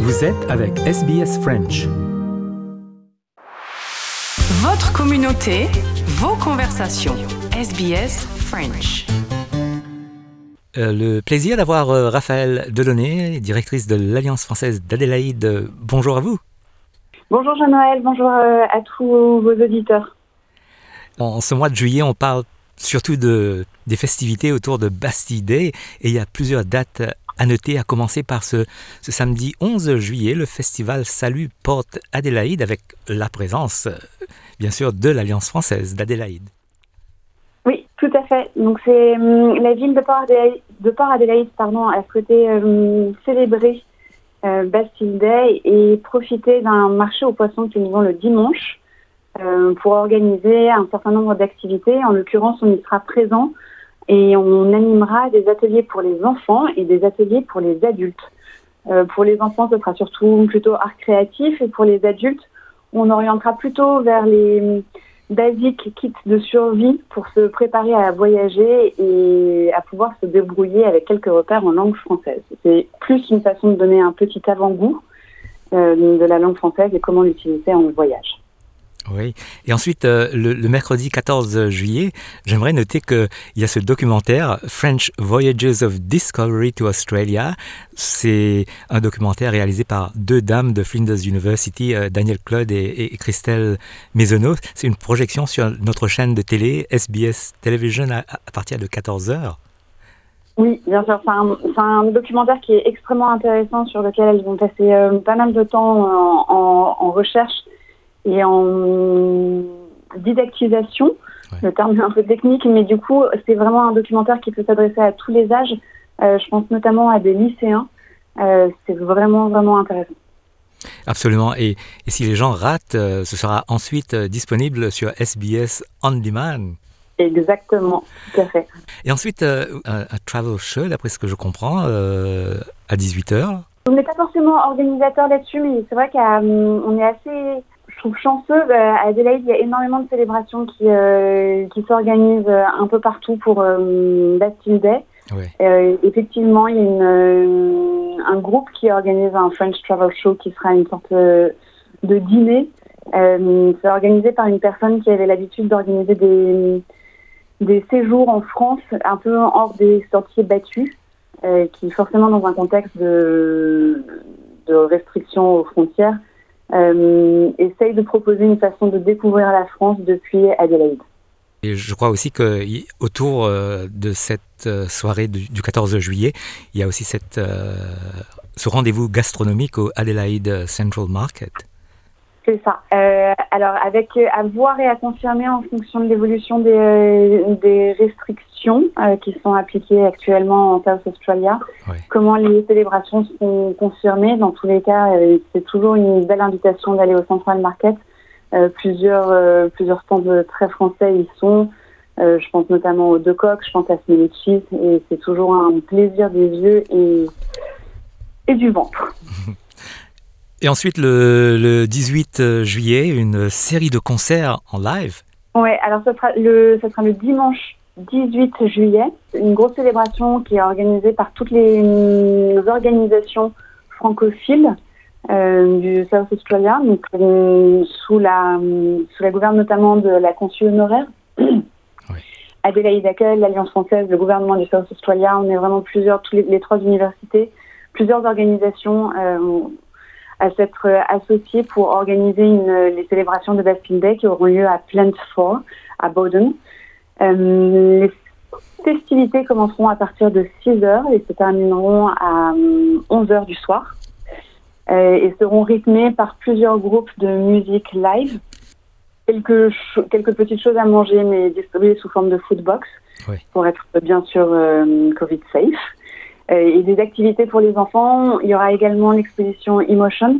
Vous êtes avec SBS French. Votre communauté, vos conversations. SBS French. Le plaisir d'avoir Raphaël Delaunay, directrice de l'Alliance française d'Adélaïde. Bonjour à vous. Bonjour Jean-Noël, bonjour à tous vos auditeurs. En ce mois de juillet, on parle surtout des festivités autour de Bastille Day et il y a plusieurs dates à noter, à commencer par ce samedi 11 juillet, le festival Salut Port Adélaïde avec la présence, bien sûr, de l'Alliance française d'Adélaïde. Oui, tout à fait. Donc c'est la ville de Port Adélaïde, a souhaité célébrer Bastille Day et profiter d'un marché aux poissons qu'ils vont le dimanche pour organiser un certain nombre d'activités. En l'occurrence, on y sera présent et on animera des ateliers pour les enfants et des ateliers pour les adultes. Pour les enfants, ce sera plutôt art créatif, et pour les adultes, on orientera plutôt vers les basiques kits de survie pour se préparer à voyager et à pouvoir se débrouiller avec quelques repères en langue française. C'est plus une façon de donner un petit avant-goût de la langue française et comment l'utiliser en voyage. Oui, et ensuite, le mercredi 14 juillet, j'aimerais noter qu'il y a ce documentaire French Voyages of Discovery to Australia. C'est un documentaire réalisé par deux dames de Flinders University, Danielle Claude et Christelle Maisonnot. C'est une projection sur notre chaîne de télé, SBS Television, à partir de 14h. Oui, bien sûr, c'est un documentaire qui est extrêmement intéressant, sur lequel elles vont passer pas mal de temps en recherche et en didactisation. Ouais. Le terme est un peu technique, mais du coup, c'est vraiment un documentaire qui peut s'adresser à tous les âges. Je pense notamment à des lycéens. C'est vraiment, vraiment intéressant. Absolument. Et si les gens ratent, ce sera ensuite disponible sur SBS On Demand. Exactement, tout à fait. Et ensuite, un travel show, d'après ce que je comprends, à 18h. On n'est pas forcément organisateur là-dessus, mais c'est vrai qu'on est assez... Je trouve chanceux. À Adélaïde, il y a énormément de célébrations qui s'organisent un peu partout pour Bastille Day. Ouais. Effectivement, il y a un groupe qui organise un French Travel Show qui sera une sorte de dîner. C'est organisé par une personne qui avait l'habitude d'organiser des séjours en France, un peu hors des sentiers battus, qui forcément dans un contexte de restrictions aux frontières, essaye de proposer une façon de découvrir la France depuis Adélaïde. Et je crois aussi qu'autour de cette soirée du 14 juillet, il y a aussi ce rendez-vous gastronomique au Adelaide Central Market. C'est ça. Alors, avec à voir et à confirmer en fonction de l'évolution des restrictions qui sont appliquées actuellement en South Australia, ouais. Comment les célébrations seront confirmées. Dans tous les cas, c'est toujours une belle invitation d'aller au Central Market. Plusieurs stands très français y sont. Je pense notamment aux Deux Coqs, je pense à Smelly Cheese, et c'est toujours un plaisir des yeux et du ventre. Et ensuite, le 18 juillet, une série de concerts en live. Oui, alors ce sera le dimanche 18 juillet. Une grosse célébration qui est organisée par toutes les organisations francophiles du South Australia, donc sous la gouverne notamment de la consul honoraire. Oui. Adélaïde Accueil, l'Alliance française, le gouvernement du South Australia. On est vraiment les trois universités, plusieurs organisations à s'être associés pour organiser les célébrations de Bastille Day qui auront lieu à Plant 4, à Bowden. Les festivités commenceront à partir de 6h et se termineront à 11h du soir et seront rythmées par plusieurs groupes de musique live. Quelques petites choses à manger, mais distribuées sous forme de food box, oui. Pour être bien sûr Covid safe. Et des activités pour les enfants. Il y aura également l'exposition Emotion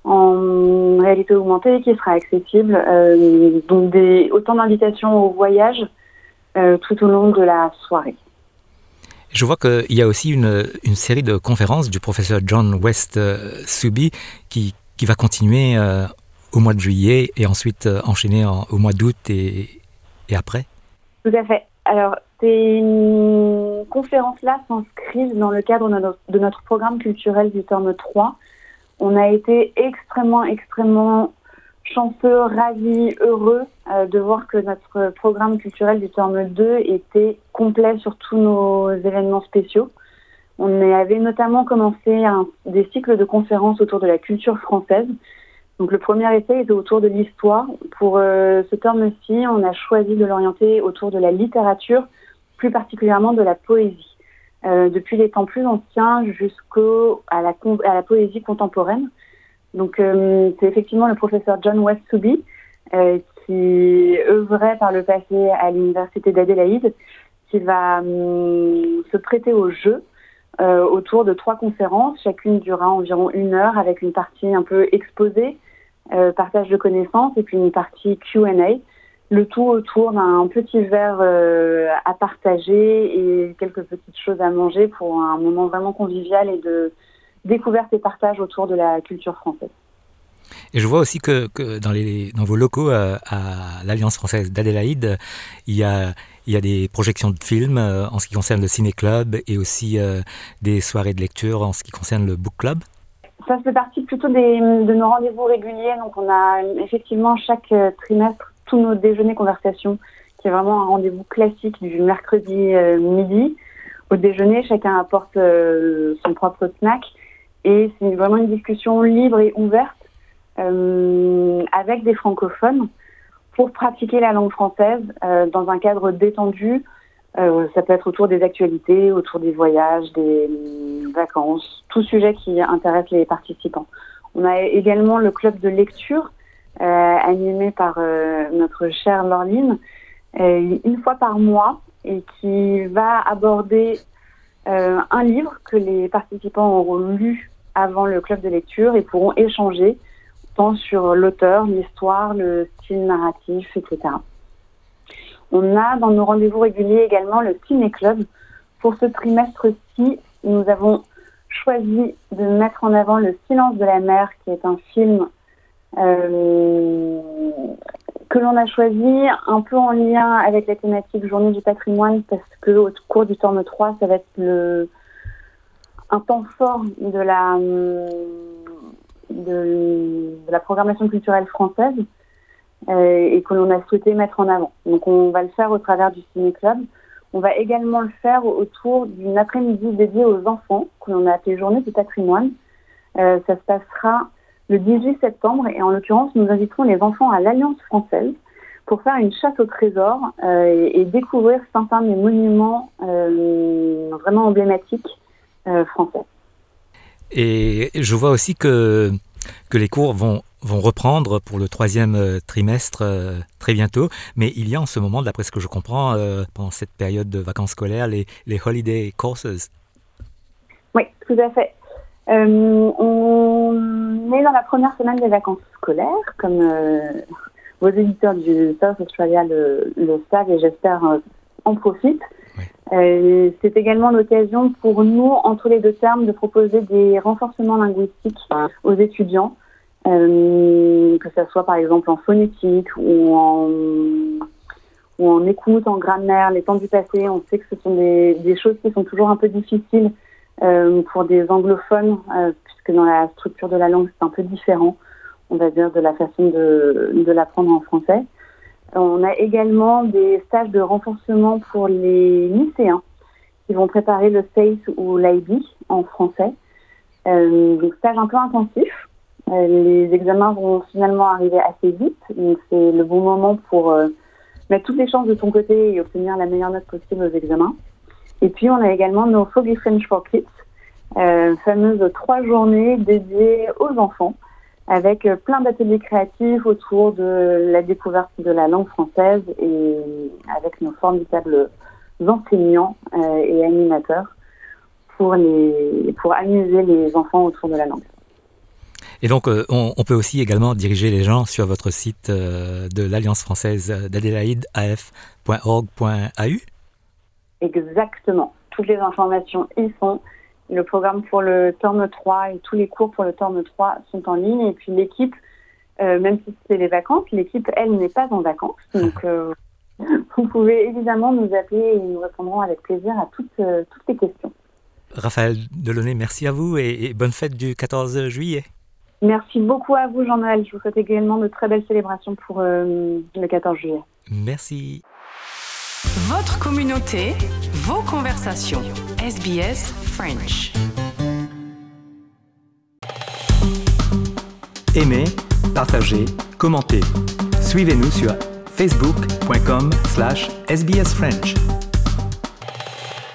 en réalité augmentée qui sera accessible. Donc autant d'invitations au voyage tout au long de la soirée. Je vois qu'il y a aussi une série de conférences du professeur John West Subi qui va continuer au mois de juillet et ensuite enchaîner au mois d'août et après. Tout à fait. Alors, ces conférences-là s'inscrivent dans le cadre de notre programme culturel du terme 3. On a été extrêmement chanceux, ravis, heureux de voir que notre programme culturel du terme 2 était complet sur tous nos événements spéciaux. On avait notamment commencé des cycles de conférences autour de la culture française. Donc le premier essai était autour de l'histoire. Pour ce terme-ci, on a choisi de l'orienter autour de la littérature, plus particulièrement de la poésie. Depuis les temps plus anciens jusqu'à la poésie contemporaine. Donc c'est effectivement le professeur John Westby qui œuvrait par le passé à l'université d'Adélaïde, qui va se prêter au jeu autour de 3 conférences. Chacune durera environ 1 heure avec une partie un peu exposée, partage de connaissances et puis une partie Q&A. Le tout autour d'un petit verre à partager et quelques petites choses à manger pour un moment vraiment convivial et de découverte et partage autour de la culture française. Et je vois aussi que dans vos locaux à l'Alliance française d'Adélaïde, il y a des projections de films en ce qui concerne le ciné-club et aussi des soirées de lecture en ce qui concerne le book club. Ça fait partie plutôt de nos rendez-vous réguliers. Donc on a effectivement chaque trimestre tous nos déjeuners conversations, qui est vraiment un rendez-vous classique du mercredi midi. Au déjeuner, chacun apporte son propre snack et c'est vraiment une discussion libre et ouverte avec des francophones pour pratiquer la langue française dans un cadre détendu. Ça peut être autour des actualités, autour des voyages, des vacances, tout sujet qui intéresse les participants. On a également le club de lecture animé par notre chère Laureline, une fois par mois, et qui va aborder un livre que les participants auront lu avant le club de lecture et pourront échanger tant sur l'auteur, l'histoire, le style narratif, etc. On a dans nos rendez-vous réguliers également le ciné-club. Pour ce trimestre-ci, nous avons choisi de mettre en avant Le Silence de la mer, qui est un film que l'on a choisi un peu en lien avec la thématique Journée du patrimoine, parce que au cours du tome 3, ça va être un temps fort de la programmation culturelle française et que l'on a souhaité mettre en avant. Donc on va le faire au travers du ciné-club. On va également le faire autour d'une après-midi dédiée aux enfants, que l'on a appelée Journée du patrimoine. Ça se passera le 18 septembre, et en l'occurrence, nous inviterons les enfants à l'Alliance française pour faire une chasse au trésor et découvrir certains des monuments vraiment emblématiques français. Et je vois aussi que les cours vont reprendre pour le 3e trimestre très bientôt, mais il y a en ce moment, d'après ce que je comprends, pendant cette période de vacances scolaires, les holiday courses. Oui, tout à fait. On est dans la première semaine des vacances scolaires, comme vos éditeurs du South Australia le savent, et j'espère en profitent. Oui. C'est également l'occasion pour nous, entre les 2 termes, de proposer des renforcements linguistiques aux étudiants, que ce soit par exemple en phonétique ou en écoute, en grammaire, les temps du passé. On sait que ce sont des choses qui sont toujours un peu difficiles pour des anglophones, puisque dans la structure de la langue, c'est un peu différent, on va dire, de la façon de l'apprendre en français. On a également des stages de renforcement pour les lycéens qui vont préparer le SACE ou l'IB en français. Donc, stage un peu intensif. Les examens vont finalement arriver assez vite, donc c'est le bon moment pour mettre toutes les chances de ton côté et obtenir la meilleure note possible aux examens. Et puis, on a également nos Foggy French for Kids, fameuses 3 journées dédiées aux enfants, avec plein d'ateliers créatifs autour de la découverte de la langue française et avec nos formidables enseignants et animateurs pour amuser les enfants autour de la langue. Et donc, on peut aussi également diriger les gens sur votre site de l'Alliance française d'Adélaïde, af.org.au. Exactement. Toutes les informations y sont. Le programme pour le terme 3 et tous les cours pour le terme 3 sont en ligne. Et puis l'équipe, même si c'est les vacances, l'équipe, elle, n'est pas en vacances. Donc, vous pouvez évidemment nous appeler et nous répondrons avec plaisir à toutes les questions. Raphaël Delaunay, merci à vous et bonne fête du 14 juillet. Merci beaucoup à vous, Jean-Noël. Je vous souhaite également de très belles célébrations pour le 14 juillet. Merci. Votre communauté, vos conversations. SBS French. Aimez, partagez, commentez. Suivez-nous sur facebook.com/sbsfrench.